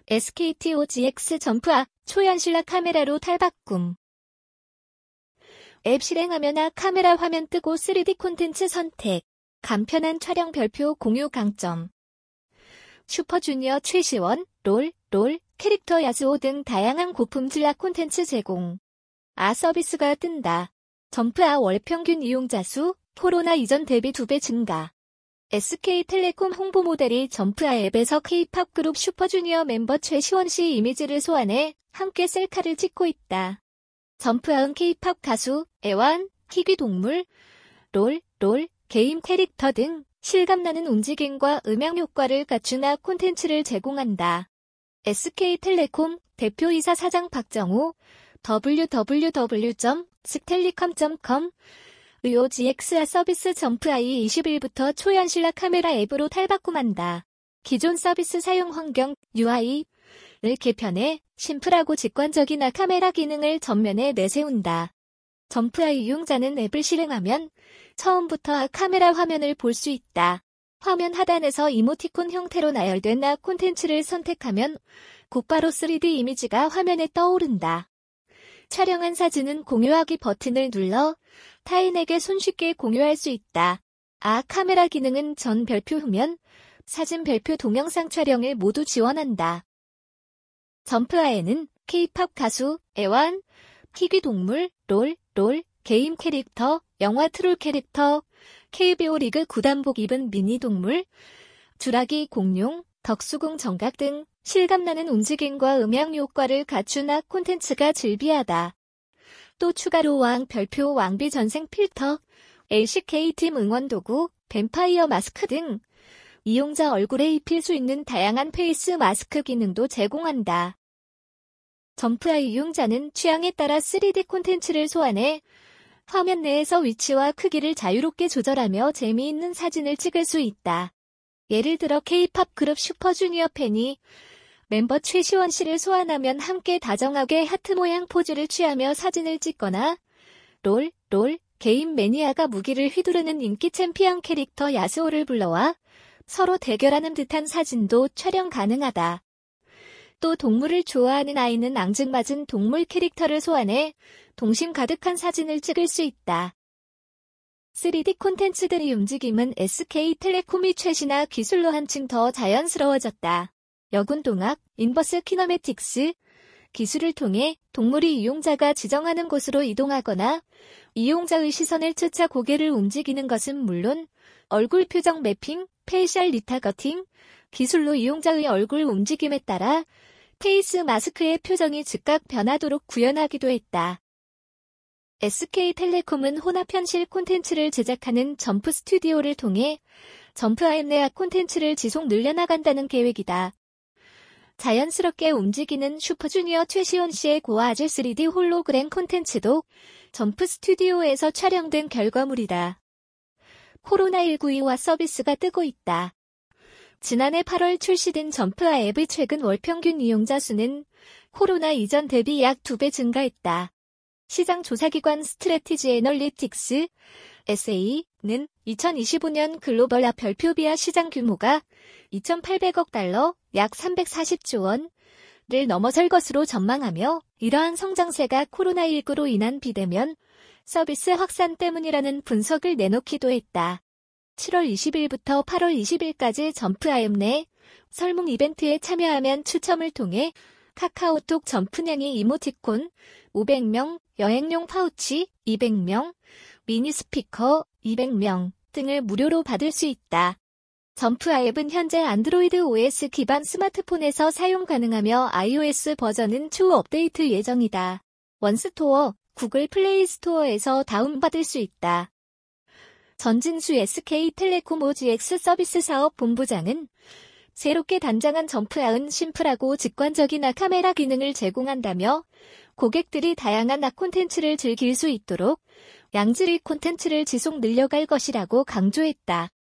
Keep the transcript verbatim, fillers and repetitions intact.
에스케이티 오지엑스 점프아 초현실화 카메라로 탈바꿈. 앱 실행하면 카메라 화면 뜨고 쓰리디 콘텐츠 선택. 간편한 촬영 별표 공유 강점. 슈퍼주니어 최시원, 롤, 롤, 캐릭터 야스오 등 다양한 고품질화 콘텐츠 제공. 아 서비스가 뜬다. 점프아 월 평균 이용자 수 코로나 이전 대비 두 배 증가. 에스케이텔레콤 홍보 모델이 점프아 앱에서 K-팝 그룹 슈퍼주니어 멤버 최시원 씨 이미지를 소환해 함께 셀카를 찍고 있다. 점프아은 K-팝 가수, 애완, 희귀동물, 롤, 롤, 게임 캐릭터 등 실감나는 움직임과 음향 효과를 갖춘 아 콘텐츠를 제공한다. 에스케이텔레콤 대표이사 사장 박정호, 더블유 더블유 더블유 점 스텔리컴 점 컴 오지엑스아 서비스 점프아이 이십 일부터 초현실화 카메라 앱으로 탈바꿈한다. 기존 서비스 사용 환경 유아이를 개편해 심플하고 직관적인 아 카메라 기능을 전면에 내세운다. 점프아이 이용자는 앱을 실행하면 처음부터 아 카메라 화면을 볼 수 있다. 화면 하단에서 이모티콘 형태로 나열된 아 콘텐츠를 선택하면 곧바로 쓰리디 이미지가 화면에 떠오른다. 촬영한 사진은 공유하기 버튼을 눌러 타인에게 손쉽게 공유할 수 있다. 아 카메라 기능은 전 별표 후면, 사진 별표 동영상 촬영을 모두 지원한다. 점프아에는 K-팝 가수, 애완, 희귀동물, 롤, 롤, 게임 캐릭터, 영화 트롤 캐릭터, 케이비오 리그 구단복 입은 미니동물, 주라기 공룡, 덕수궁 정각 등 실감나는 움직임과 음향 효과를 갖춘 아 콘텐츠가 즐비하다. 또 추가로 왕 별표 왕비 전생 필터, 엘씨케이팀 응원도구, 뱀파이어 마스크 등 이용자 얼굴에 입힐 수 있는 다양한 페이스 마스크 기능도 제공한다. 점프아이 이용자는 취향에 따라 쓰리디 콘텐츠를 소환해 화면 내에서 위치와 크기를 자유롭게 조절하며 재미있는 사진을 찍을 수 있다. 예를 들어 K-팝 그룹 슈퍼주니어 팬이 멤버 최시원 씨를 소환하면 함께 다정하게 하트 모양 포즈를 취하며 사진을 찍거나 롤, 롤, 게임 매니아가 무기를 휘두르는 인기 챔피언 캐릭터 야스오를 불러와 서로 대결하는 듯한 사진도 촬영 가능하다. 또 동물을 좋아하는 아이는 앙증맞은 동물 캐릭터를 소환해 동심 가득한 사진을 찍을 수 있다. 쓰리디 콘텐츠들의 움직임은 에스케이텔레콤이 최신화 기술로 한층 더 자연스러워졌다. 여군동학, 인버스 키너매틱스 기술을 통해 동물이 이용자가 지정하는 곳으로 이동하거나 이용자의 시선을 쫓아 고개를 움직이는 것은 물론 얼굴 표정 매핑, 페이셜 리타거팅 기술로 이용자의 얼굴 움직임에 따라 페이스 마스크의 표정이 즉각 변하도록 구현하기도 했다. 에스케이텔레콤은 혼합현실 콘텐츠를 제작하는 점프 스튜디오를 통해 점프아 앱 내 콘텐츠를 지속 늘려나간다는 계획이다. 자연스럽게 움직이는 슈퍼주니어 최시원 씨의 고화질 쓰리디 홀로그램 콘텐츠도 점프 스튜디오에서 촬영된 결과물이다. 코로나십구 이후 서비스가 뜨고 있다. 지난해 팔월 출시된 점프아 앱의 최근 월 평균 이용자 수는 코로나 이전 대비 약 두 배 증가했다. 시장 조사기관 스트래티지 애널리틱스 에스에이는 이천이십오 년 글로벌 아 별표비아 시장 규모가 이천팔백억 달러, 약 삼백사십조 원을 넘어설 것으로 전망하며 이러한 성장세가 코로나십구로 인한 비대면 서비스 확산 때문이라는 분석을 내놓기도 했다. 칠월 이십일부터 팔월 이십일까지 점프아 앱 내 설문 이벤트에 참여하면 추첨을 통해 카카오톡 점프냥이 이모티콘 오백 명, 여행용 파우치 이백 명, 미니 스피커 이백 명 등을 무료로 받을 수 있다. 점프아 앱은 현재 안드로이드 오에스 기반 스마트폰에서 사용 가능하며 아이오에스 버전은 추후 업데이트 예정이다. 원스토어, 구글 플레이 스토어에서 다운받을 수 있다. 전진수 에스케이텔레콤 오지엑스 서비스 사업 본부장은 새롭게 단장한 점프아은 심플하고 직관적인 아 카메라 기능을 제공한다며 고객들이 다양한 아 콘텐츠를 즐길 수 있도록 양질의 콘텐츠를 지속 늘려갈 것이라고 강조했다.